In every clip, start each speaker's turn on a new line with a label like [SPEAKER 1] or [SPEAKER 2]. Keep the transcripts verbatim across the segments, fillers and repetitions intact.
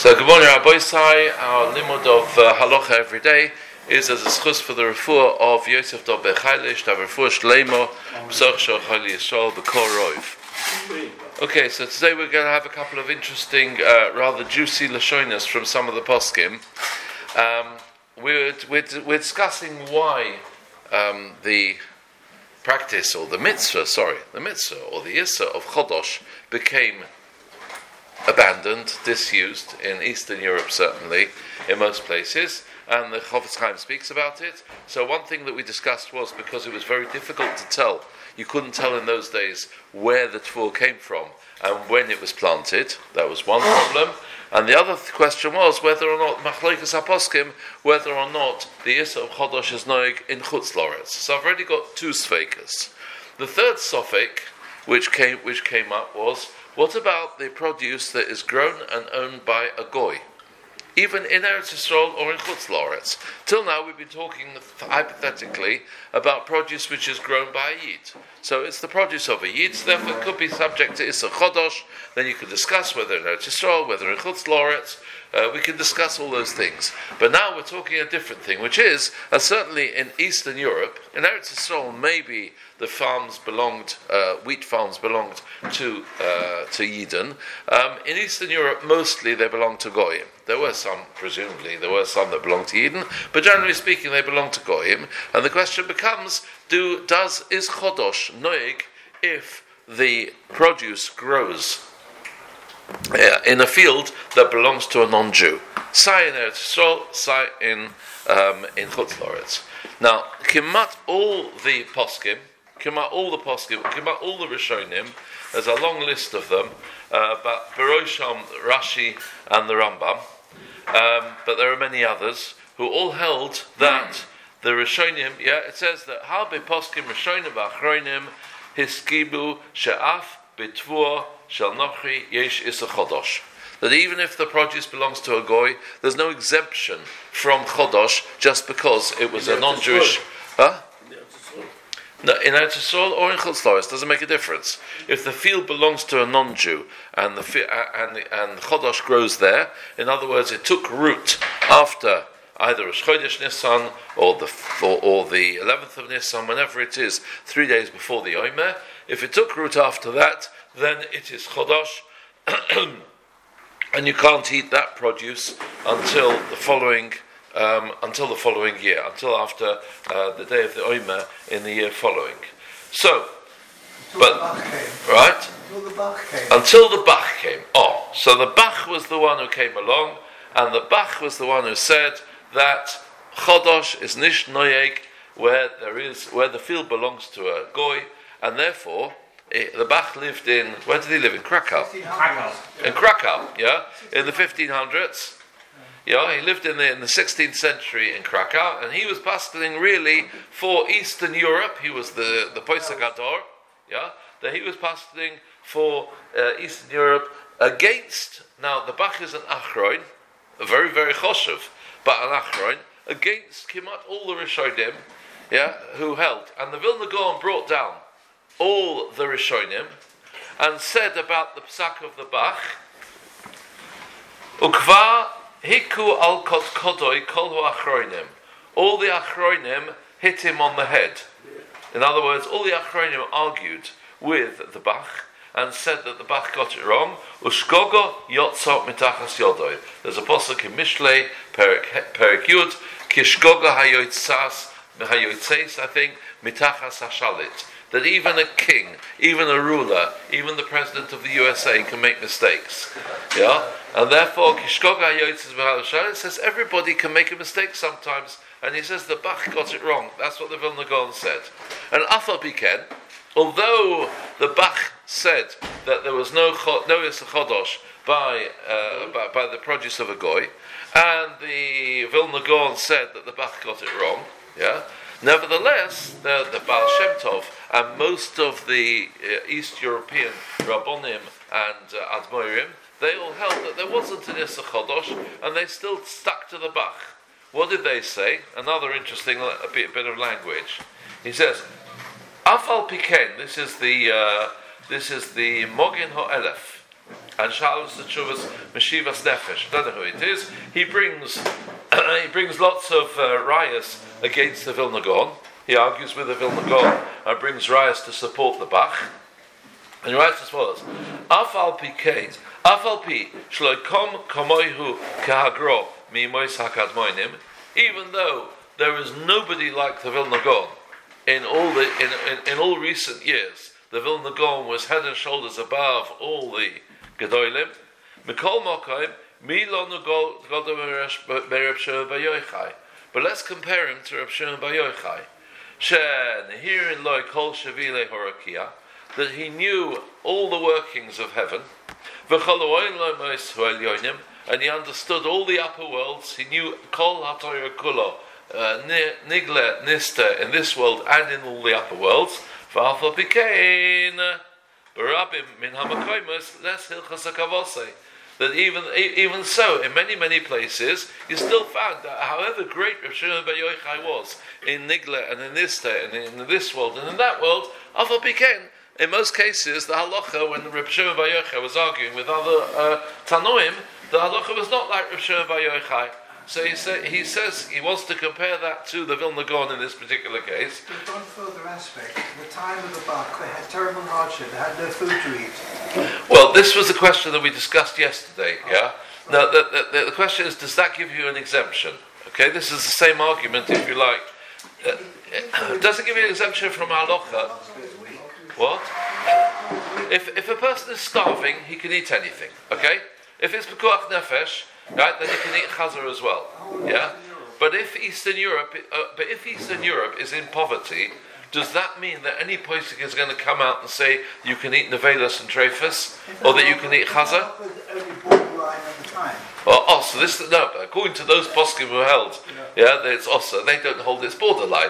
[SPEAKER 1] So, good morning, Rabbi Sai. Our limud of uh, halacha every day is as a schus for the refuah of Yosef Dov Bechailish, to have refuah shleimo, b'soch shel choli Yisrael, b'kol roiv. Okay, so today we're going to have a couple of interesting, uh, rather juicy lashonas from some of the poskim. Um, we're, we're, we're discussing why um, the practice, or the mitzvah, sorry, the mitzvah, or the issa of Chodosh became abandoned, disused in Eastern Europe, certainly in most places, and the Chofetz Chaim speaks about it. So one thing that we discussed was because it was very difficult to tell, you couldn't tell in those days where the tfur came from and when it was planted. That was one problem. And the other th- question was whether or not Machlokes HaPoskim, whether or not the Issa of Chodosh is noig in Chutz Loretz. So I've already got two sfeikas. The third sofek which came which came up was, what about the produce that is grown and owned by a goy, even in Eretz Yisrael or in Chutz Loretz? Till now we've been talking hypothetically about produce which is grown by a Yid. So it's the produce of a Yid, so therefore it could be subject to Issa Chodosh. Then you could discuss whether in Eretz Yisrael, whether in Chutz Loretz. Uh, we can discuss all those things. But now we're talking a different thing, which is, uh, certainly in Eastern Europe, in Eretz Yisrael, maybe the farms belonged, uh, wheat farms belonged to uh, to Yidden. Um, in Eastern Europe, mostly they belonged to Goyim. There were some, presumably, there were some that belonged to Yidden, but generally speaking, they belonged to Goyim. And the question becomes, do does is Chodosh noig if the produce grows Uh, in a field that belongs to a non-Jew? Sai in Eretz Yisrael, Sai in um, in Chutz Loretz. Now, Kimat all the poskim, Kimat all the poskim, Kimat all the Rishonim. There's a long list of them, uh, but Berosham, Rashi, and the Rambam. Um, but there are many others who all held that the Rishonim. Yeah, it says that Harbe poskim Rishonim v'Achronim hiskibu she'af b'tvur shel nochri yesh issa chodosh. That even if the produce belongs to a goy, there's no exemption from chodosh just because it was a non-Jewish. Huh? No, in Eretz Yisrael or in Chutz Loretz doesn't make a difference. If the field belongs to a non-Jew and the fi- and and chodosh grows there, in other words, it took root after either Rosh Chodesh Nisan or the or, or the eleventh of Nisan, whenever it is, three days before the Omer. If it took root after that, then it is Chodosh, and you can't eat that produce until the following um, until the following year, until after uh, the day of the Omer in the year following. So,
[SPEAKER 2] until
[SPEAKER 1] but
[SPEAKER 2] the Bach came.
[SPEAKER 1] right
[SPEAKER 2] Until the Bach came.
[SPEAKER 1] until the Bach came. Oh, so the Bach was the one who came along, and the Bach was the one who said that Chodosh is nish noyeg where there is where the field belongs to a goy, and therefore it, the Bach lived in, where did he live? In Krakow.
[SPEAKER 2] Krakow.
[SPEAKER 1] In Krakow, yeah, in the fifteen hundreds. Yeah, he lived in the in the sixteenth century in Krakow, and he was pastoring really for Eastern Europe. He was the the Poisek Ador, yeah, that he was pastoring for uh, Eastern Europe against. Now the Bach is an Achroin, a very very choshev, but an Achroin against Kimat all the Rishonim, yeah, who held, and the Vilna Gaon brought down all the Rishonim and said about the Psak of the Bach, Ukva hiku al kod kodoi kol hu achroinim. All the achroinim hit him on the head. In other words, all the achroinim argued with the Bach and said that the Bach got it wrong. Ushgogo yotzot mitachas yodoi. There's a pasuk in Mishlei, Perek Yud, Kishgogo hayotzas, hayotzes, I think, mitachas hashalit. That even a king, even a ruler, even the president of the U S A can make mistakes. Yeah? And therefore, Kishgogo hayotzes v'halashalit says everybody can make a mistake sometimes. And he says the Bach got it wrong. That's what the Vilna Gaon said. And Afal Piken, although the Bach said that there was no no Issa Chodosh by, uh, by by the produce of a goy, and the Vilna Gaon said that the Bach got it wrong, yeah. Nevertheless, the, the Baal Shem Tov and most of the uh, East European Rabbonim and uh, Admorim, they all held that there wasn't an Issa Chodosh, and they still stuck to the Bach. What did they say? Another interesting a bit, a bit of language. He says, Afal Piken, this is the uh, this is the Mogin Ho'elef. and Shalos the Chuvas Meshivas Nefesh. I don't know who it is. He brings he brings lots of uh, rayas against the Vilna Gaon. He argues with the Vilna Gaon and brings rayas to support the Bach. And he writes as follows: Afal P Afal P Shloikom Kamoihu Kahagro Mi Mois Hakadmoinim. Even though there is nobody like the Vilna Gaon in all the in, in, in all recent years, the Vilna Gaon was head and shoulders above all the Gedolim. Mikol Mokaim Milonu Godom Reb Shimon Bar Yochai. But let's compare him to Reb Shimon Bar Yochai. Shen here in Loi Kol Shavile Horakia, that he knew all the workings of heaven. And he understood all the upper worlds. He knew Kol HaTorah Kulo, Nigle, Nista, in this world and in all the upper worlds. V'afal pikein, Barabim min hamakoimos les hilchas hakavosei. That even even so, in many many places, you still found that however great Reb Shimon Bar Yochai was in Nigle and in Nista and in this world and in that world, afal pikein. In most cases, the halacha, when Reb Shimon Bar Yochai was arguing with other uh, Tanoim, the halacha was not like Reb Shimon Bar Yochai. So he, say, he says he wants to compare that to the Vilna Gaon in this particular case.
[SPEAKER 2] There's one further aspect. In the time of the Bach, they had terrible hardship. They had no food to eat.
[SPEAKER 1] Well, this was the question that we discussed yesterday. Yeah. Now, the, the, the question is, does that give you an exemption? Okay, this is the same argument, if you like. Uh, does it give you an exemption from halacha? What? If if a person is starving, he can eat anything. Okay. If it's pekuach nefesh, right, then he can eat chazar as well. Yeah. But if Eastern Europe, uh, but if Eastern Europe is in poverty, does that mean that any posik is going to come out and say you can eat nevelas and treifas, or that you can eat chazar? Well, oh, so this no. According to those poskim who held, yeah, that it's also they don't hold its borderline.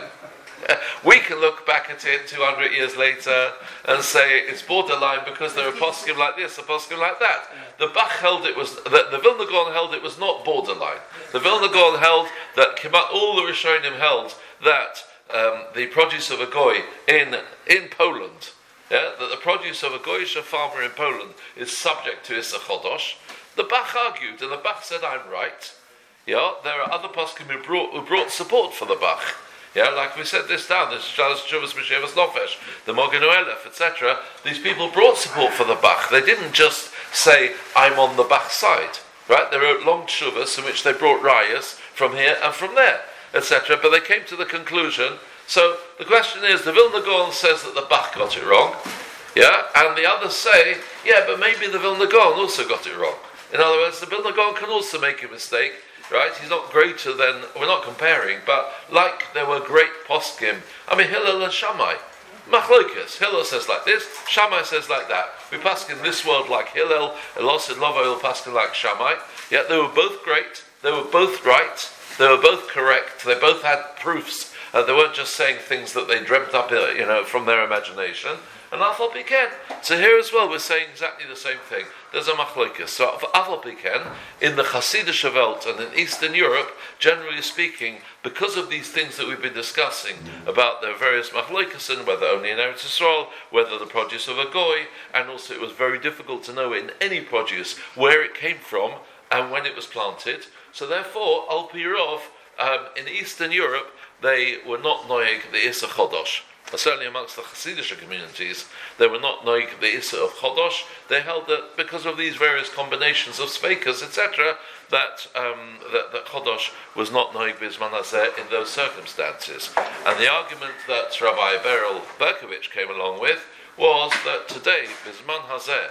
[SPEAKER 1] We can look back at it two hundred years later and say it's borderline because there are poskim like this, a poskim like that. The Bach held it was, the, the Vilna Gaon held it was not borderline. The Vilna Gaon held that, all the Rishonim held that um, the produce of a goy in in Poland, yeah, that the produce of a goyish farmer in Poland is subject to Issa Chodosh. The Bach argued, and the Bach said, I'm right. Yeah, there are other poskim who brought, who brought support for the Bach. Yeah, like we said this down, the Shalos Chuvas Meshivas Nofesh, the Mogenu Elef, et cetera. These people brought support for the Bach. They didn't just say, I'm on the Bach side. Right? They wrote long Chuvas in which they brought rayas from here and from there, et cetera. But they came to the conclusion. So the question is, the Vilna Gaon says that the Bach got it wrong. Yeah, and the others say, yeah, but maybe the Vilna Gaon also got it wrong. In other words, the Vilna Gaon can also make a mistake. Right, he's not greater than, we're not comparing, but like there were great poskim. I mean, Hillel and Shammai, Machlokas. Hillel says like this, Shammai says like that. We paskin this world like Hillel, Elos and Lovo will paskin like Shammai. Yeah, they were both great, they were both right, they were both correct, they both had proofs. Uh, they weren't just saying things that they dreamt up, uh, you know, from their imagination. And Afal Piken. So here as well, we're saying exactly the same thing. There's a machlokas. So for Afal Piken, in the Hasidic Welt and in Eastern Europe, generally speaking, because of these things that we've been discussing about the various machlokas, and whether only in Eretz Yisrael, whether the produce of a goy, and also it was very difficult to know in any produce where it came from and when it was planted. So therefore, Al Pi Rov, um, in Eastern Europe, they were not noeg the Issa Chodosh. Certainly amongst the Hasidic communities, they were not noig the Issa of Chodosh. They held that because of these various combinations of sveikas, et cetera, that, um, that that Chodosh was not noig Bizman Hazeh in those circumstances. And the argument that Rabbi Beryl Berkovich came along with was that today, Bizman Hazeh,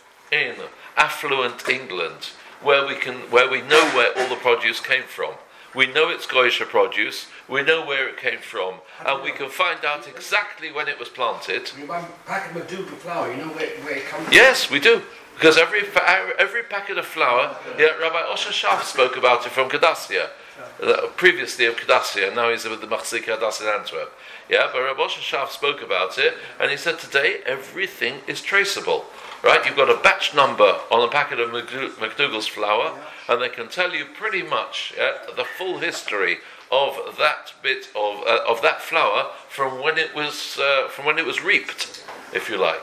[SPEAKER 1] in affluent England, where we can, where we know where all the produce came from, we know it's Goyisha produce, we know where it came from, and we can find out exactly when it was planted.
[SPEAKER 3] You buy a packet of Maduka flour, you know where, where it comes from?
[SPEAKER 1] Yes, we do. Because every every packet of flour, yeah, Rabbi Osher Shaf spoke about it from Kadassia, uh, previously of Kadassia, now he's with the Machzik Hadas in Antwerp. Yeah, but Rabbi Osher Shaf spoke about it, and he said today everything is traceable. Right, you've got a batch number on a packet of McDougall's flour, and they can tell you pretty much yeah, the full history of that bit of uh, of that flour from when it was uh, from when it was reaped, if you like.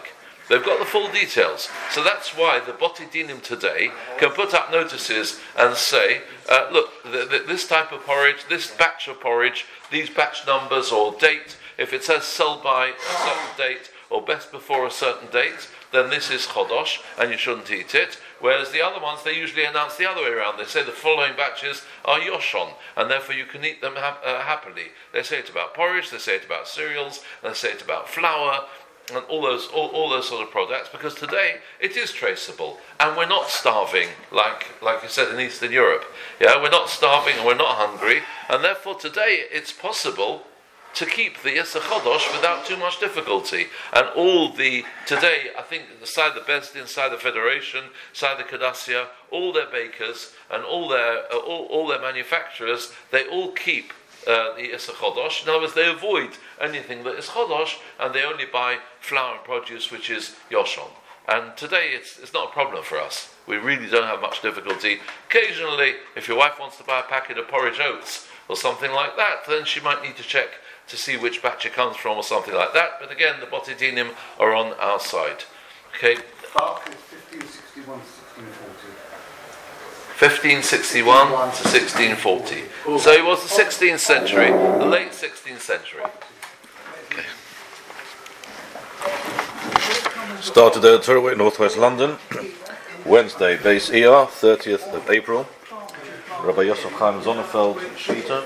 [SPEAKER 1] They've got the full details. So that's why the Boti Dinim today can put up notices and say, uh, look, th- th- this type of porridge, this batch of porridge, these batch numbers or date, if it says sell by a certain date or best before a certain date, then this is Chodosh and you shouldn't eat it. Whereas the other ones, they usually announce the other way around. They say the following batches are Yoshon, and therefore you can eat them ha- uh, happily. They say it about porridge, they say it about cereals, they say it about flour, and all those all, all those sort of products, because today it is traceable, and we're not starving like like you said in Eastern Europe. Yeah, we're not starving and we're not hungry, and therefore today it's possible to keep the Yisr Chodosh without too much difficulty. And all the, today, I think, inside the Beis Din, inside the Federation, inside the Kadassia, all their bakers and all their uh, all, all their manufacturers, they all keep uh, the Yisr Chodosh. In other words, they avoid anything that is Chodosh, and they only buy flour and produce, which is Yoshon. And today, it's it's not a problem for us. We really don't have much difficulty. Occasionally, if your wife wants to buy a packet of porridge oats or something like that, then she might need to check to see which batch it comes from or something like that. But again, the Boti Dinim are on our side. Okay.
[SPEAKER 2] Bark is fifteen sixty-one to sixteen forty.
[SPEAKER 1] fifteen sixty-one to sixteen forty. So it was the sixteenth century, the late sixteenth century. Okay.
[SPEAKER 4] Started at Turway, Northwest London, Wednesday, base E R, thirtieth of April. Rabbi Yosef Chaim Zonnefeld, Shita.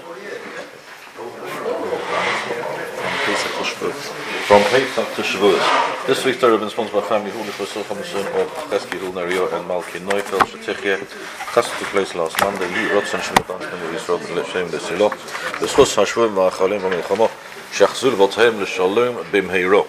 [SPEAKER 4] From Pesach to Shavuos. This week's Torah has been sponsored by family Huli for Sochamusun of Chesky Hulnario and Malki Neufeld Shetichye. Chesed took place last Monday. Li Rotzen Shemut Anstem with Yisrael L'Shem L'Silo. L'Schus Hashvim V'Achalim V'Milchamo Shechzul V'Othem L'Shalom B'Mheiro.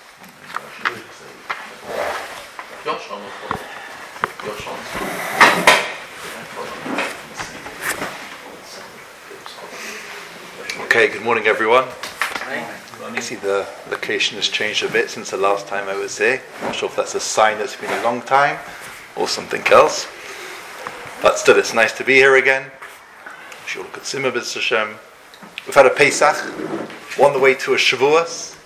[SPEAKER 5] Okay, good morning everyone. I see the location has changed a bit since the last time I was here. I'm not sure if that's a sign that it's been a long time or something else. But still, it's nice to be here again. We've had a Pesach, on the way to a Shavuos.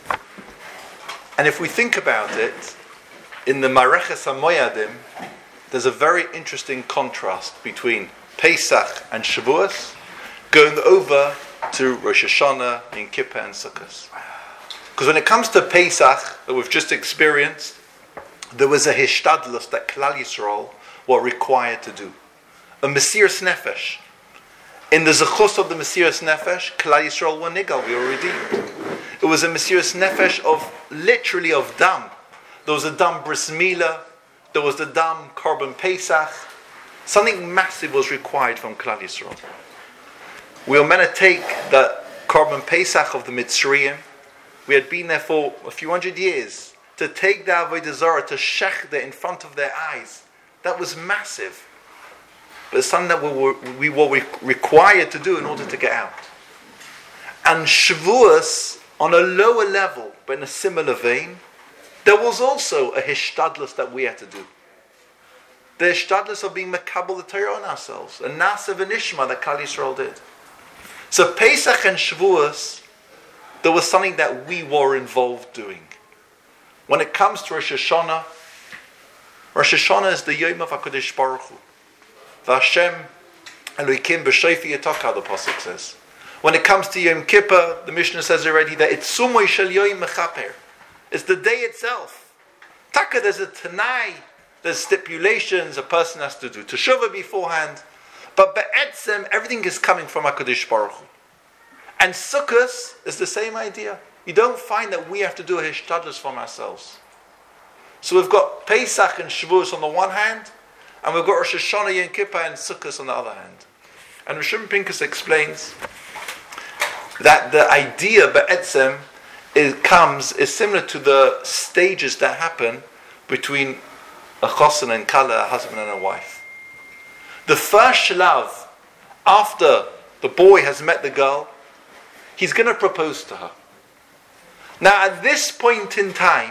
[SPEAKER 5] And if we think about it, in the Mareches HaMoyadim, there's a very interesting contrast between Pesach and Shavuos, going over to Rosh Hashanah, Yom Kippur and Sukkot. Because when it comes to Pesach, that we've just experienced, there was a hishtadlus that Klal Yisrael were required to do. A Mesiras Nefesh. In the Zechus of the Mesiras Nefesh, Klal Yisrael were nigal, we were redeemed. It was a Mesiras Nefesh of, literally of Dam. There was a Dam Bris Milah, there was the Dam Korban Pesach. Something massive was required from Klal Yisrael. We were meant to take the Korban Pesach of the Mitzrayim. We had been there for a few hundred years. To take the Avodah Zarah, to shechda in front of their eyes. That was massive. But it's something that we were, we were required to do in order to get out. And Shavuos, on a lower level, but in a similar vein, there was also a hishtadlus that we had to do. The hishtadlus of being mekabel the Torah on ourselves. A nasa v'nishma that Klal Yisrael did. So Pesach and Shavuos, there was something that we were involved doing. When it comes to Rosh Hashanah, Rosh Hashanah is the Yom of HaKadosh Baruch Hu. V'Hashem Elokim b'Shofar Yitaka, the Pasuk says. When it comes to Yom Kippur, the Mishnah says already that it's Sumoy Shel Yom Mechaper. It's the day itself. Taka, there's a Tanai, there's stipulations a person has to do Teshuvah beforehand. But Be'etzem, everything is coming from HaKadosh Baruch Hu. And Sukkot is the same idea. You don't find that we have to do a hishtadlus from ourselves. So we've got Pesach and Shavuos on the one hand, and we've got Rosh Hashanah, Yom Kippur and Sukkot on the other hand. And Rosh Pinkus explains that the idea Be'etzem is, comes, is similar to the stages that happen between a chosen and kala, a husband and a wife. The first shlav, after the boy has met the girl, he's going to propose to her. Now at this point in time,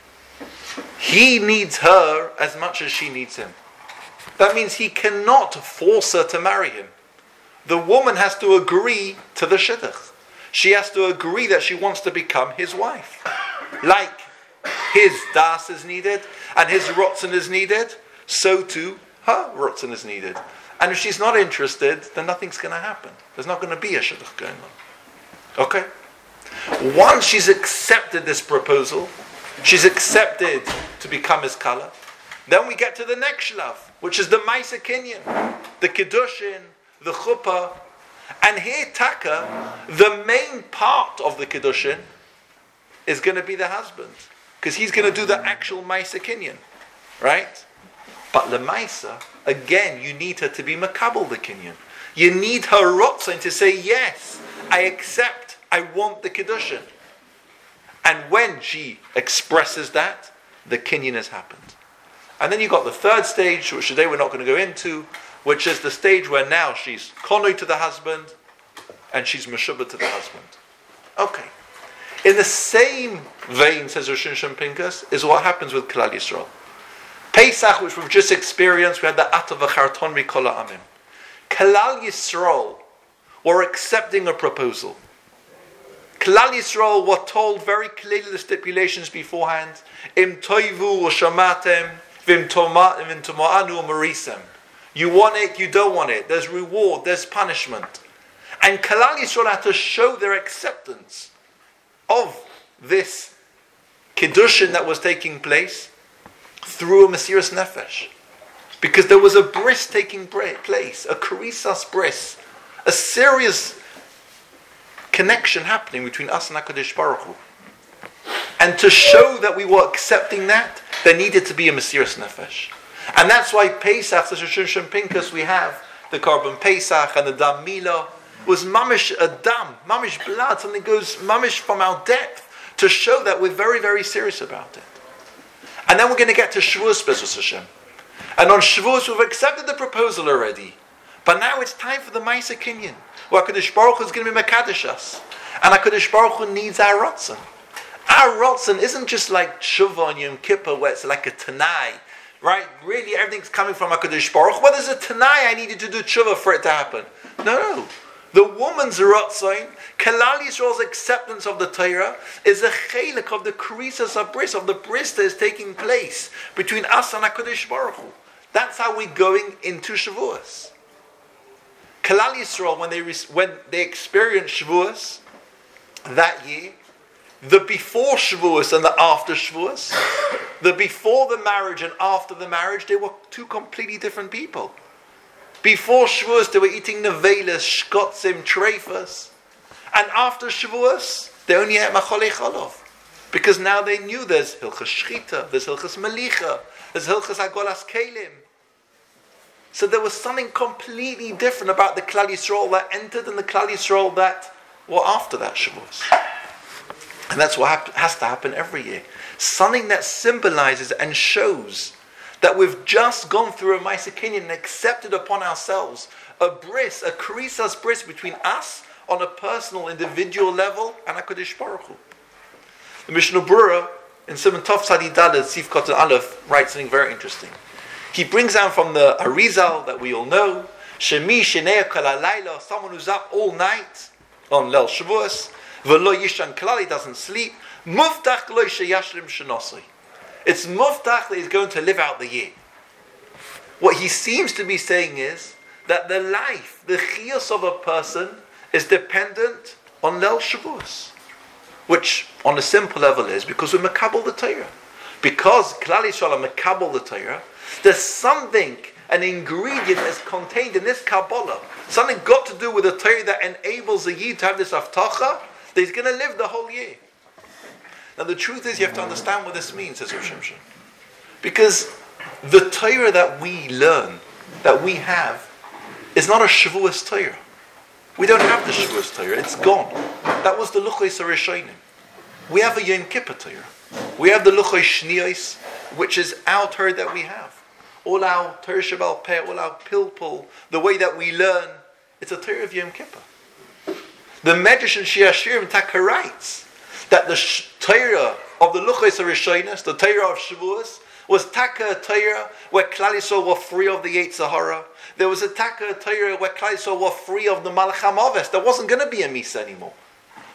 [SPEAKER 5] he needs her as much as she needs him. That means he cannot force her to marry him. The woman has to agree to the shidduch. She has to agree that she wants to become his wife. Like his das is needed, and his rotzen is needed, so too her rotzen is needed. And if she's not interested, then nothing's going to happen. There's not going to be a shidduch going on. Okay? Once she's accepted this proposal, she's accepted to become his kala, then we get to the next shlav, which is the Maisa Kinyan, the Kiddushin, the Chuppah. And here, Taka, the main part of the Kiddushin is going to be the husband, because he's going to do the actual Maisa Kinyan, right? But Lemaisa, again, you need her to be Makabal the Kinyan. You need her Rotzin to say, yes, I accept, I want the Kiddushin. And when she expresses that, the Kinyan has happened. And then you've got the third stage, which today we're not going to go into, which is the stage where now she's konoi to the husband and she's meshubah to the husband. Okay. In the same vein, says Rosh Hashanah Pinkas, is what happens with Klal Yisrael. Pesach, which we've just experienced, we had the Atav V'charton Mikol Ha'amim. Klal Yisrael were accepting a proposal. Klal Yisrael were told very clearly the stipulations beforehand. Im toivu u'shamatem v'im toma'anu u'marisem. You want it, you don't want it. There's reward, there's punishment. And Klal Yisrael had to show their acceptance of this Kiddushin that was taking place through a Mesiras Nefesh. Because there was a bris taking place, a Karisas bris, a serious connection happening between us and HaKadosh Baruch Hu. And to show that we were accepting that, there needed to be a Mesiras Nefesh. And that's why Pesach, the Rosh Hashanah Pinkas, we have the Korban Pesach and the Dam Milah, was mamish a dam, mamish blood, something goes mamish from our depth to show that we're very, very serious about it. And then we're going to get to Shavuos, B'ezras Hashem. And on Shavuos, we've accepted the proposal already. But now it's time for the Maisa Kinyan, where HaKadosh Baruch Hu is going to be Mekadesh us. And HaKadosh Baruch Hu needs our Ratzon. Our Ratzon isn't just like Shuvah and Yom Kippur, where it's like a Tanai. Right? Really, everything's coming from HaKadosh Baruch Hu. Well, there's a Tanai, I needed to do tshuva for it to happen. No, no. The woman's Ratzon, Klal Yisrael's acceptance of the Torah, is a chelik of the Karisas HaBris, of the bris that is taking place between us and HaKadosh Baruch Hu. That's how we're going into Shavuos. Klal Yisrael, when they when they experienced Shavuos that year, the before Shavuos and the after Shavuos, the before the marriage and after the marriage, they were two completely different people. Before Shavuos, they were eating nevelas, shkotzim, treifas. And after Shavuos, they only ate macholei cholov. Because now they knew there's hilchas shchita, there's hilchas melicha, there's hilchas agolas kelim. So there was something completely different about the Klal Yisrael that entered and the Klal Yisrael that were after that Shavuos. And that's what hap- has to happen every year. Something that symbolizes and shows that we've just gone through a Maisa Kinyan and accepted upon ourselves a bris, a Karisas bris between us on a personal, individual level and HaKadosh Baruch Hu. The Mishnah Berurah in Simon Tov Tzadi Daled Sif Kotan Aleph writes something very interesting. He brings down from the Arizal that we all know, Shemi Shenei Kol Halayla, someone who's up all night on Leil Shavuos, V'lo Yishan Klal, he doesn't sleep, Muftach Lo Sheyashlim Shenosoi. It's muftach that he's going to live out the year. What he seems to be saying is that the life, the chiyus of a person is dependent on Leil Shavuos. Which, on a simple level, is because we're Mekabel the Torah. Because Klal Yisrael are Mekabel the Torah, there's something, an ingredient that's contained in this Kabbalah, something got to do with the Torah that enables the Yid to have this Avtacha, that he's going to live the whole year. Now the truth is, you have to understand what this means, says Rosh Hashanah. Because the Torah that we learn, that we have, is not a Shavuos Torah. We don't have the Shavuos Torah, it's gone. That was the Luchos HaRishonim. We have a Yom Kippur Torah. We have the Luchos Shniyos, which is our Torah that we have. All our Torah Shabbat Peh, all our Pilpul, the way that we learn, it's a Torah of Yom Kippur. The Medrash and Shir Hashirim Taka writes that the Torah of the Luchos HaRishonos, the Torah of Shavuos, was Taka Torah where Klal Yisrael were free of the Yetzer Hara. There was a Taka Torah where Klal Yisrael were free of the Malach HaMaves. There wasn't going to be a Misa anymore.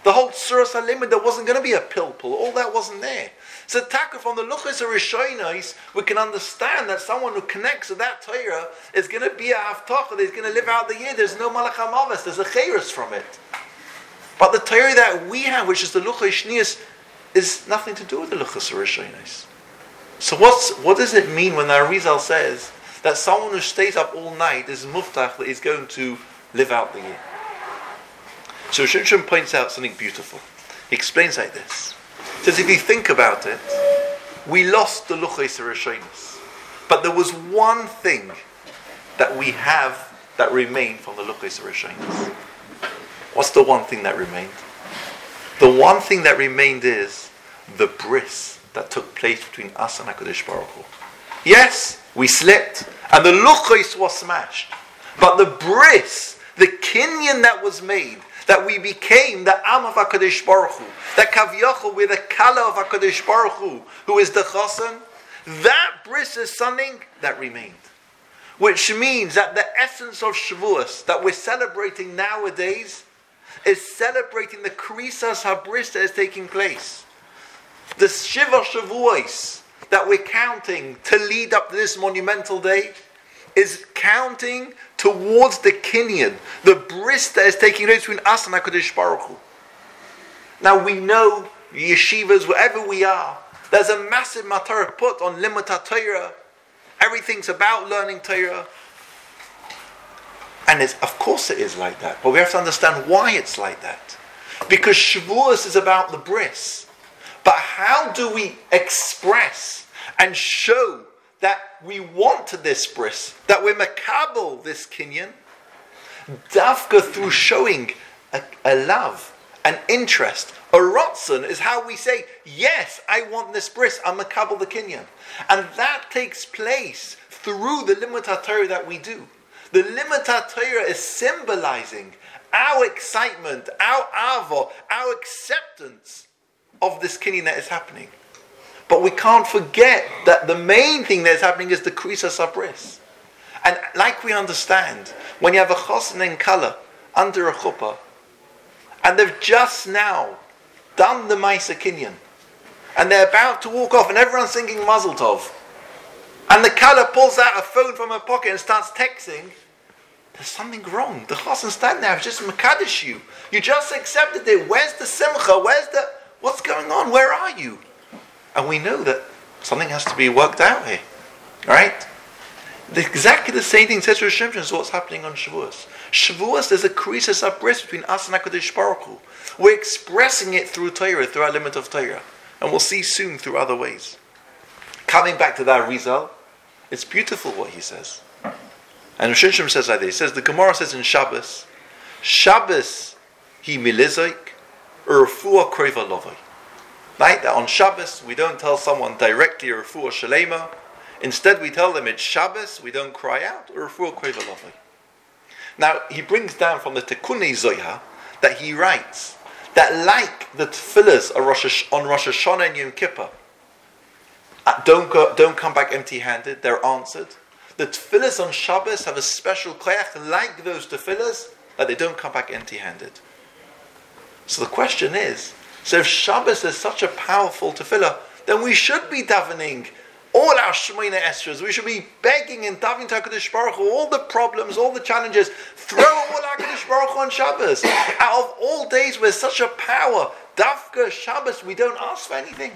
[SPEAKER 5] The whole Tzuras HaLimud, there wasn't going to be a pilpul. All that wasn't there. So taka from the Luchos HaRishonos, we can understand that someone who connects with that Torah is going to be a Haftacha, he's going to live out the year. There's no Malach HaMavis, there's a Chayros from it. But the Torah that we have, which is the Luchos Shnius, is nothing to do with the Luchos HaRishonos. So what's, what does it mean when the Arizal says that someone who stays up all night is muftach that he's going to live out the year? So Shimshon points out something beautiful. He explains like this. He says if you think about it, we lost the Luchos HaRishonos. But there was one thing that we have that remained from the Luchos HaRishonos. What's the one thing that remained? The one thing that remained is the bris that took place between us and HaKadosh Baruch Hu. Yes, we slipped, and the Luchos was smashed. But the bris, the kinyan that was made, that we became the Am of HaKadosh Baruch Hu, that Kaviyachol, we're the Kala of HaKadosh Baruch Hu, who is the Chasan, that bris is something that remained. Which means that the essence of Shavuos that we're celebrating nowadays is celebrating the Krisas HaBris that is taking place. The Shiva Shavuos that we're counting to lead up to this monumental day is counting towards the Kinyan, the bris that is taking place between us and HaKadosh Baruch Hu. Now we know, yeshivas, wherever we are, there's a massive matar put on limut HaTorah. Everything's about learning Torah. And it's, of course it is like that, but we have to understand why it's like that. Because Shavuos is about the bris. But how do we express and show that we want this bris, that we're makabel this kinyan? Dafka through showing a, a love, an interest, a rotzen is how we say, yes, I want this bris, I'm makabel the kinyan. And that takes place through the limut HaTorah that we do. The limut HaTorah is symbolizing our excitement, our avo, our acceptance of this kinyan that is happening. But we can't forget that the main thing that is happening is the Krisas HaBris. And like we understand, when you have a chosin in Kala under a chuppah, and they've just now done the Maisa Kinyan, and they're about to walk off, and everyone's singing Mazel Tov, and the Kala pulls out a phone from her pocket and starts texting, there's something wrong. The chosin stand there, just Makadosh you. You just accepted it. Where's the simcha? Where's the... What's going on? Where are you? And we know that something has to be worked out here. Right? The, exactly the same thing says Rosh Hashanah is what's happening on Shavuos. Shavuos, there's a Krisas HaBris between us and HaKadosh Baruch Hu. We're expressing it through Torah, through our limit of Torah. And we'll see soon through other ways. Coming back to that Arizal, it's beautiful what he says. And Rosh Hashanah says like this. He says, the Gemara says in Shabbos, Shabbos he milizoik, urfuah kreva lovoi. Right? That on Shabbos we don't tell someone directly urfuah shalema. Instead we tell them it's Shabbos, we don't cry out, urfuah kreva lovoi. Now he brings down from the Tekuni Zoya that he writes that like the tefillahs on Rosh Hashanah and Yom Kippur, uh, don't go, don't come back empty-handed, they're answered. The tefillahs on Shabbos have a special koyach like those tefillahs that they don't come back empty-handed. So the question is, so if Shabbos is such a powerful tefillah, then we should be davening all our Shemoneh Esrei. We should be begging and davening to HaKadosh Baruch Hu, all the problems, all the challenges, throw all HaKadosh Baruch Hu on Shabbos. Out of all days with such a power, Dafka Shabbos, we don't ask for anything.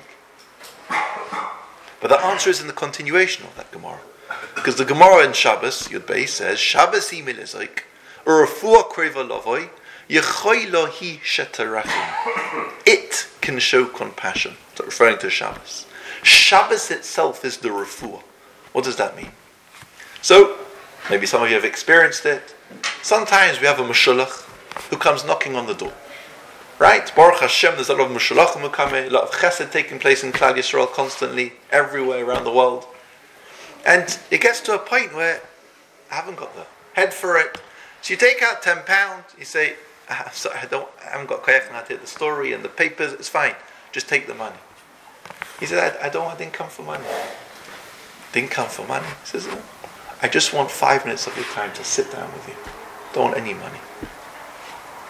[SPEAKER 5] But the answer is in the continuation of that Gemara. Because the Gemara in Shabbos, Yud Bey, says, Shabbos hi milizoik, urfuah kreva lovoi, yechoylo hi shetarachim. It can show compassion. So referring to Shabbos. Shabbos itself is the refuah. What does that mean? So, maybe some of you have experienced it. Sometimes we have a meshulach who comes knocking on the door. Right? Baruch Hashem, there's a lot of meshulachim who come in, a lot of chesed taking place in Klal Yisrael constantly, everywhere around the world. And it gets to a point where I haven't got the head for it. So you take out ten pounds, you say, I'm sorry, I don't I haven't got koyach now to take the story and the papers, it's fine. Just take the money. He said, I, I don't I didn't come for money. Didn't come for money. He says, I just want five minutes of your time to sit down with you. Don't want any money.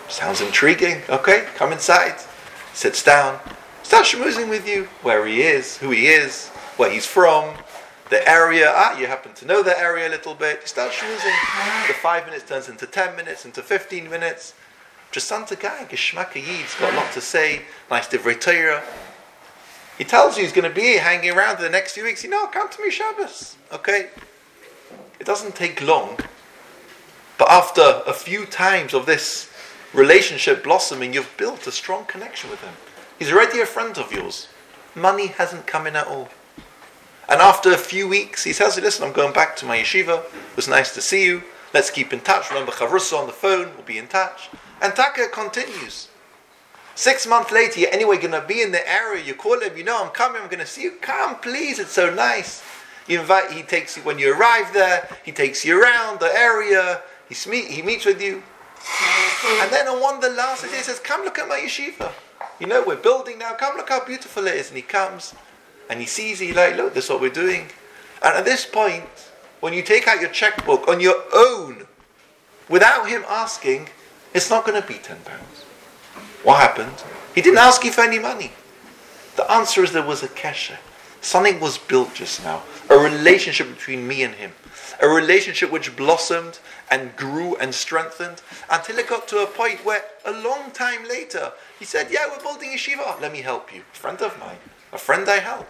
[SPEAKER 5] Sounds intriguing. Okay, come inside. Sits down. Starts schmoozing with you. Where he is, who he is, where he's from, the area. Ah, you happen to know the area a little bit. You start schmoozing. The five minutes turns into ten minutes, into fifteen minutes. Interessante guy, Geschmack Yid's got a lot to say. Nice divrei Torah. He tells you he's going to be hanging around for the next few weeks. You know, come to me Shabbos. Okay? It doesn't take long. But after a few times of this relationship blossoming, you've built a strong connection with him. He's already a friend of yours. Money hasn't come in at all. And after a few weeks, he tells you, listen, I'm going back to my yeshiva. It was nice to see you. Let's keep in touch. Remember Chavrusa on the phone. We'll be in touch. And Taka continues. Six months later, you're anyway going to be in the area. You call him, you know, I'm coming, I'm going to see you. Come, please, it's so nice. You invite, he takes you, when you arrive there, he takes you around the area. He, meet, he meets with you. And then on one of the last days, he says, come look at my yeshiva. You know, we're building now. Come look how beautiful it is. And he comes and he sees it. He's like, look, this is what we're doing. And at this point, when you take out your checkbook on your own, without him asking, it's not going to be ten pounds. What happened? He didn't ask you for any money. The answer is there was a kesher. Something was built just now. A relationship between me and him. A relationship which blossomed and grew and strengthened until it got to a point where a long time later, he said, yeah, we're building yeshiva. Let me help you. A friend of mine. A friend I help.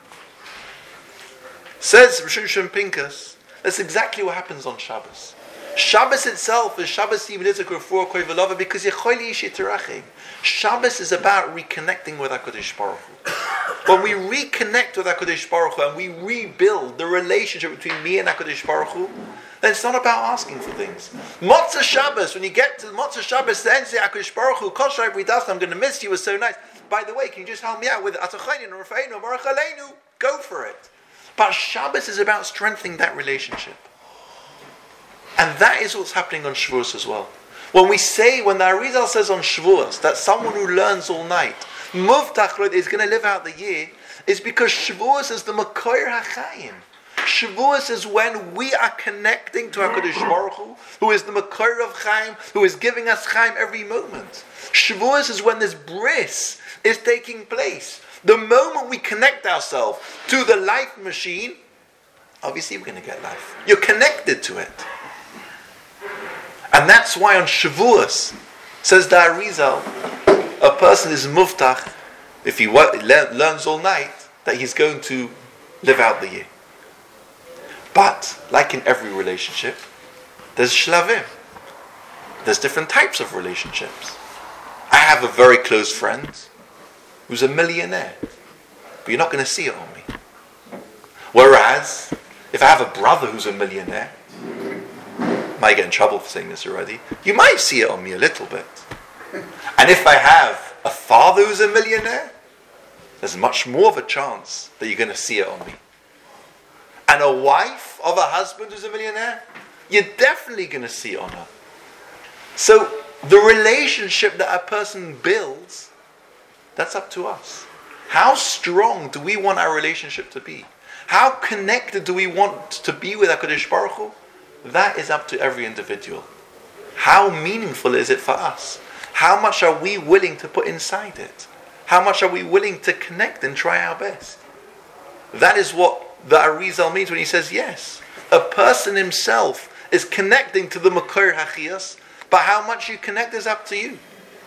[SPEAKER 5] Says Rosh Hashanah Pinkas, that's exactly what happens on Shabbos. Shabbos itself is Shabbos because Shabbos is about reconnecting with HaKadosh Baruch Hu. When we reconnect with HaKadosh Baruch Hu and we rebuild the relationship between me and HaKadosh Baruch Hu, then it's not about asking for things. Motzah Shabbos, when you get to Motzah Shabbos, then say HaKadosh Baruch Hu, Kol Shai B'Ridas, I'm going to miss you, it was so nice. By the way, can you just help me out with Atachayinu, Rafeinu, Baruch Aleinu? Go for it. But Shabbos is about strengthening that relationship. And that is what's happening on Shavuos as well. When we say, when the Arizal says on Shavuos that someone who learns all night, Muvtach is going to live out the year, is because Shavuos is the Makoyer HaChaim. Shavuos is when we are connecting to HaKadosh Baruch Hu, who is the Makoyer of Chaim, who is giving us Chaim every moment. Shavuos is when this bris is taking place. The moment we connect ourselves to the life machine, obviously we're going to get life. You're connected to it. And that's why on Shavuos, says the Arizal, a person is muftach, if he learns all night, that he's going to live out the year. But, like in every relationship, there's shlavim. There's different types of relationships. I have a very close friend who's a millionaire, but you're not going to see it on me. Whereas, if I have a brother who's a millionaire, I might get in trouble for saying this already, you might see it on me a little bit. And if I have a father who's a millionaire, there's much more of a chance that you're going to see it on me. And a wife of a husband who's a millionaire, you're definitely going to see it on her. So the relationship that a person builds, that's up to us. How strong do we want our relationship to be? How connected do we want to be with HaKadosh Baruch Hu? That is up to every individual. How meaningful is it for us? How much are we willing to put inside it? How much are we willing to connect and try our best? That is what the Arizal means when he says, yes, a person himself is connecting to the Makor HaChiyas, but how much you connect is up to you.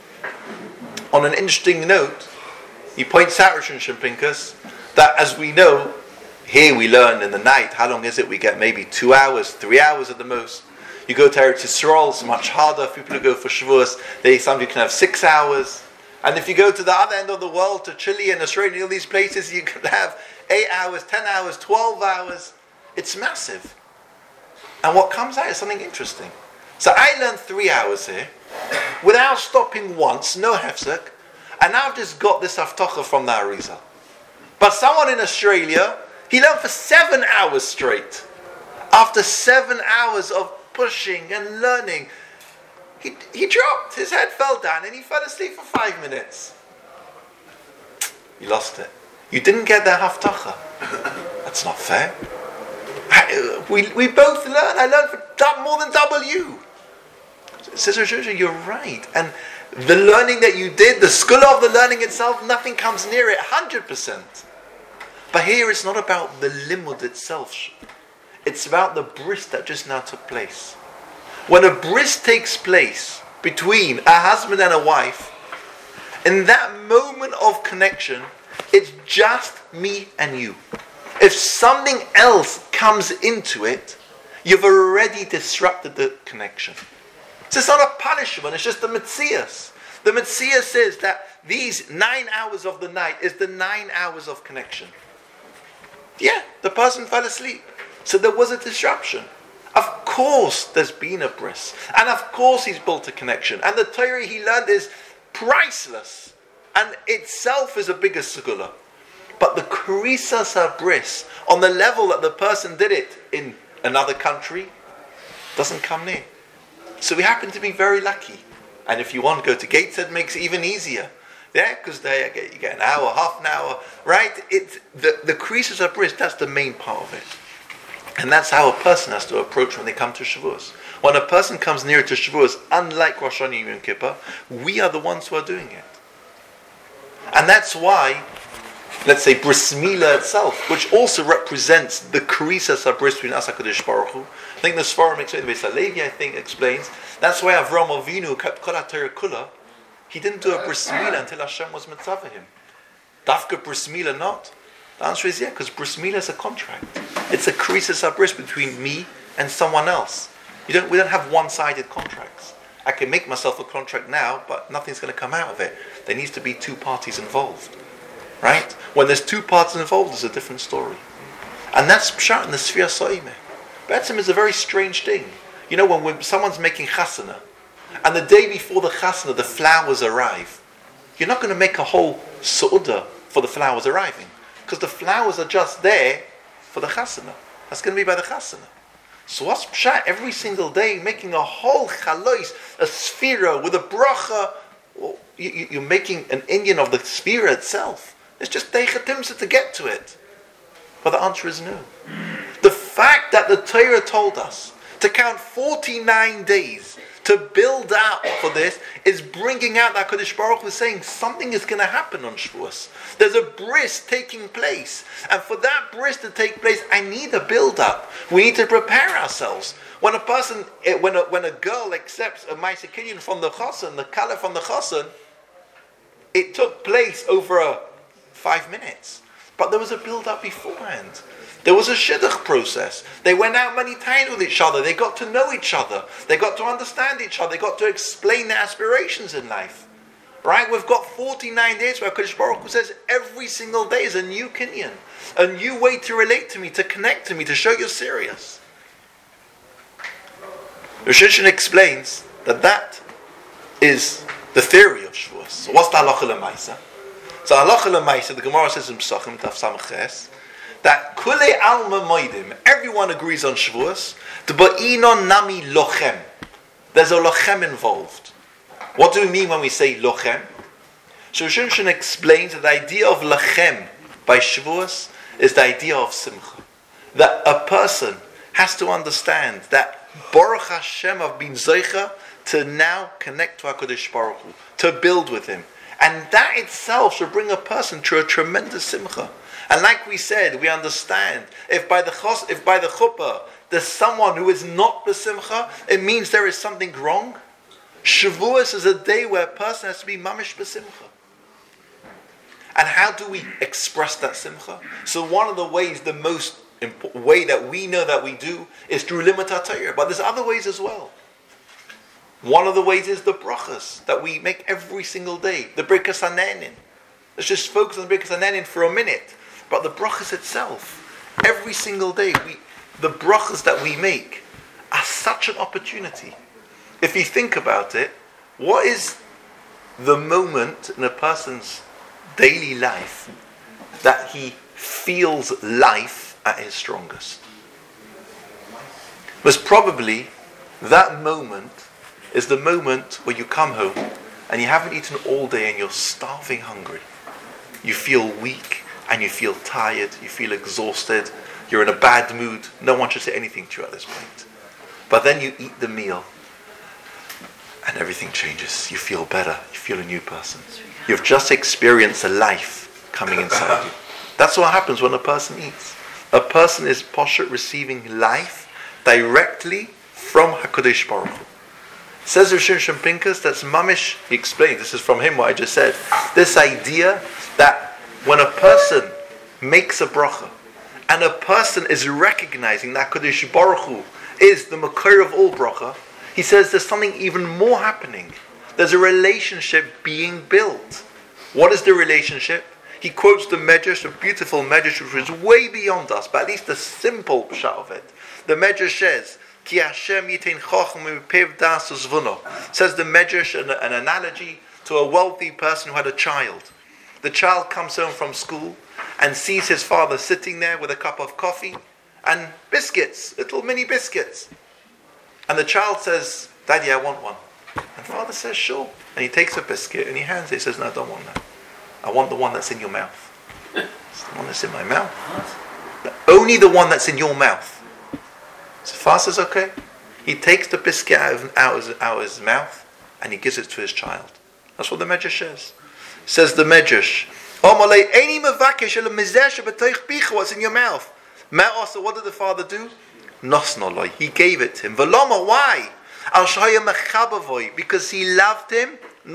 [SPEAKER 5] On an interesting note, he points out, Rosh Hashanah Pinkas, that as we know, here we learn in the night, how long is it? We get maybe two hours, three hours at the most. You go to Eretz Yisrael, it's much harder. People who go for Shavuos, they sometimes can have six hours. And if you go to the other end of the world, to Chile and Australia, all these places, you can have eight hours, ten hours, twelve hours. It's massive. And what comes out is something interesting. So I learned three hours here, without stopping once, no hefsek, and now I've just got this haftacha from the Arizal. But someone in Australia, he learned for seven hours straight. After seven hours of pushing and learning, he, he dropped, his head fell down and he fell asleep for five minutes. You lost it. You didn't get that haftacha. That's not fair. I, we, we both learned. I learned for more than double you. Says Rosh Hashanah, you're right. And the learning that you did, the school of the learning itself, nothing comes near it, one hundred percent. But here it's not about the limud itself. It's about the bris that just now took place. When a bris takes place between a husband and a wife, in that moment of connection, it's just me and you. If something else comes into it, you've already disrupted the connection. So it's not a punishment, it's just the Metzias. The Metzias says that these nine hours of the night is the nine hours of connection. Yeah, the person fell asleep. So there was a disruption. Of course there's been a bris. And of course he's built a connection. And the Torah he learned is priceless. And itself is a bigger segula. But the Karisas HaBris, on the level that the person did it in another country, doesn't come near. So we happen to be very lucky. And if you want to go to Gateshead, it makes it even easier. Yeah, because there you get, you get an hour, half an hour, right? It, the the Karisas HaBris, that's the main part of it. And that's how a person has to approach when they come to Shavuos. When a person comes near to Shavuos, unlike Rosh Hashanah and Yom Kippur, we are the ones who are doing it. And that's why, let's say, Bris Milah itself, which also represents the Karisas HaBris between us HaKadosh Baruch Hu. I think the Sforim explains, the Beis HaLevi, I think, explains, that's why Avraham Avinu, who kept Kol HaTorah Kula, he didn't do a Bris Milah until Hashem was mitzvah him. Dafka Bris Milah not? The answer is yeah, because Bris Milah is a contract. It's a Karisas HaBris between me and someone else. You don't, we don't have one-sided contracts. I can make myself a contract now, but nothing's going to come out of it. There needs to be two parties involved. Right? When there's two parties involved, there's a different story. And that's Pshat in the Sfira Soimeh. Betzim is a very strange thing. You know, when, when someone's making chasana, and the day before the chasana, the flowers arrive, you're not going to make a whole su'udah for the flowers arriving. Because the flowers are just there for the chasana. That's going to be by the chasana. So what's Pshat? Every single day, making a whole chalois, a sphera with a bracha. Well, you, you're making an Indian of the sphera itself. It's just teichatimsa to get to it. But the answer is no. The fact that the Torah told us to count forty-nine days to build out for this is bringing out that HaKadosh Baruch Hu saying something is going to happen on Shavuos. There's a bris taking place. And for that bris to take place, I need a build-up. We need to prepare ourselves. When a person, when a, when a girl accepts a Ma'aseh Kinyan from the Chassan, the Kala from the Chassan, it took place over a five minutes. But there was a build-up beforehand. There was a shidduch process. They went out many times with each other. They got to know each other. They got to understand each other. They got to explain their aspirations in life. Right? We've got forty-nine days where HaKadosh Baruch Hu says every single day is a new kinyan. A new way to relate to me, to connect to me, to show you're serious. Rosh Hashanah explains that that is the theory of Shavuos. So what's the halacha l'maisa? So halacha l'maisa, the Gemara says in Pesachim, Taf Samach Ches, that Kulei Alma Moedim, everyone agrees on Shavuos, D'ba'inon Nami Lochem. There's a Lochem involved. What do we mean when we say Lochem? So Rosh Hashanah explains that the idea of Lochem by Shavuos is the idea of Simcha. That a person has to understand that Baruch Hashem have been Zeicha to now connect to HaKadosh Baruch Hu, to build with Him. And that itself should bring a person to a tremendous Simcha. And like we said, we understand, if by the chos, if by the chuppah, there's someone who is not b'simcha, it means there is something wrong. Shavuos is a day where a person has to be mamish b'simcha. And how do we express that simcha? So one of the ways, the most important way that we know that we do, is through limud HaTorah. But there's other ways as well. One of the ways is the brachas that we make every single day. The Birkas Hanenin. Let's just focus on the Birkas Hanenin for a minute. But the brachas itself, every single day, we, the brachas that we make are such an opportunity. If you think about it, what is the moment in a person's daily life that he feels life at his strongest? Most probably, that moment is the moment where you come home and you haven't eaten all day and you're starving hungry. You feel weak. And you feel tired, you feel exhausted, you're in a bad mood. No one should say anything to you at this point. But then you eat the meal. and everything changes. You feel better. You feel a new person. You've just experienced a life coming inside you. That's what happens when a person eats. A person is poshut receiving life directly from HaKadosh Baruch Hu. Says Rosh Hashanah Pinkas, that's mamish, he explained, this is from him what I just said, this idea that when a person makes a bracha, and a person is recognizing that HaKadosh Baruch Hu is the makor of all bracha, he says there's something even more happening. There's a relationship being built. What is the relationship? He quotes the Medrash, a beautiful Medrash which is way beyond us, but at least the simple pshat of it. The Medrash says, Ki Hashem yitain chacham mipev das uzvuno. Says the Medrash, an, an analogy to a wealthy person who had a child. The child comes home from school and sees his father sitting there with a cup of coffee and biscuits, little mini biscuits. And the child says, Daddy, I want one. And father says, sure. And he takes a biscuit and he hands it. He says, no, I don't want that. I want the one that's in your mouth. It's the one that's in my mouth. Only the one that's in your mouth. So father says, okay. He takes the biscuit out of, out, of, out of his mouth and he gives it to his child. That's what the Medrash says. Says the Medrash, what's in your mouth? So what did the father do? He gave it to him. Why? Because he loved him.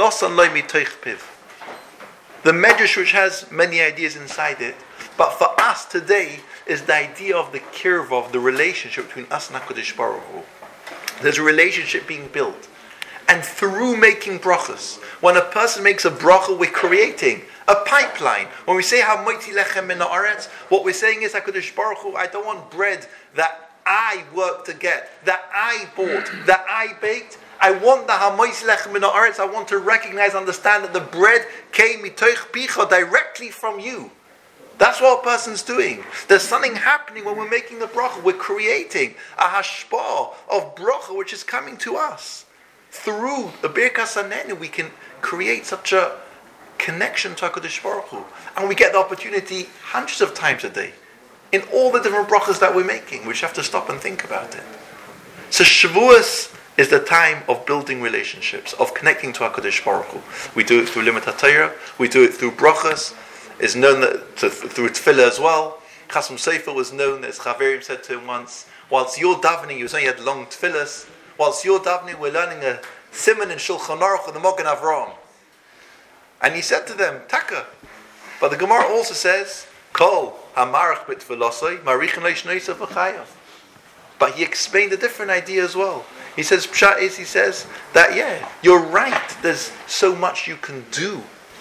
[SPEAKER 5] The Medrash, which has many ideas inside it, but for us today is the idea of the kirva, of the relationship between us and HaKadosh Baruch Hu. There's a relationship being built. And through making brachas, when a person makes a bracha, we're creating a pipeline. When we say how moiti lechem min haaretz, what we're saying is HaKadosh Baruch Hu, I don't want bread that I worked to get, that I bought, that I baked. I want the hamois lechem min haaretz. I want to recognize, understand that the bread came mitoich picha, directly from you. That's what a person's doing. There's something happening when we're making the bracha. We're creating a hashpah of bracha which is coming to us. Through the Birkas Hanenu, we can create such a connection to HaKadosh Baruch Hu. And we get the opportunity hundreds of times a day in all the different brachas that we're making. We just have to stop and think about it. So Shavuos is the time of building relationships, of connecting to HaKadosh Baruch Hu. We do it through Limud HaTorah, we do it through brachas. It's known that to, through tefillah as well. Chasam Sofer was known, as Chaverim said to him once, whilst you're davening, you saying you had long tefillahs, whilst you're davening, we're learning a siman in Shulchan Aruch of the Mogen Avraham. And he said to them, Taka. But the Gemara also says, Kol hamarach b'tefillasoi marichin leishnoisav v'chayav. But he explained a different idea as well. He says, Pshat is, he says, that yeah, you're right, there's so much you can do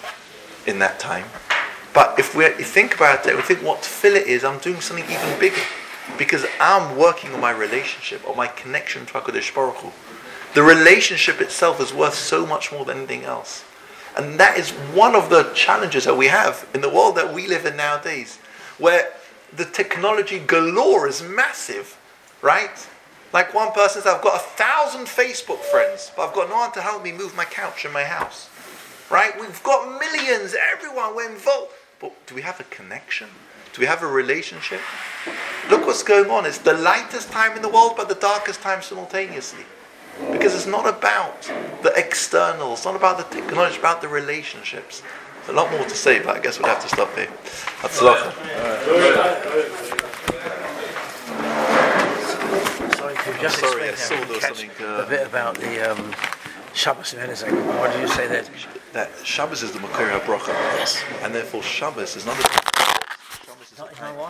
[SPEAKER 5] in that time. But if we think about it, we think what tefillah is, I'm doing something even bigger. Because I'm working on my relationship, on my connection to HaKadosh Baruch Hu. The relationship itself is worth so much more than anything else. And that is one of the challenges that we have in the world that we live in nowadays, where the technology galore is massive, right? Like one person says, I've got a thousand Facebook friends, but I've got no one to help me move my couch in my house. Right? We've got millions, everyone, we're involved. But do we have a connection? Do we have a relationship? Look what's going on. It's the lightest time in the world, but the darkest time simultaneously. Because it's not about the external, it's not about the technology, it's about the relationships. There's a lot more to say, but I guess we'll have to stop here. Hatzlacha.
[SPEAKER 3] Sorry, could you just
[SPEAKER 5] Sorry, I
[SPEAKER 3] explain
[SPEAKER 5] saw there was something, uh,
[SPEAKER 3] a bit about the um, Shabbos in Edison? What did you say that?
[SPEAKER 5] That Shabbos is the Makor HaBracha.
[SPEAKER 3] Yes.
[SPEAKER 5] And therefore Shabbos is not a... Shabbos is
[SPEAKER 3] Not,
[SPEAKER 5] a
[SPEAKER 3] you know what?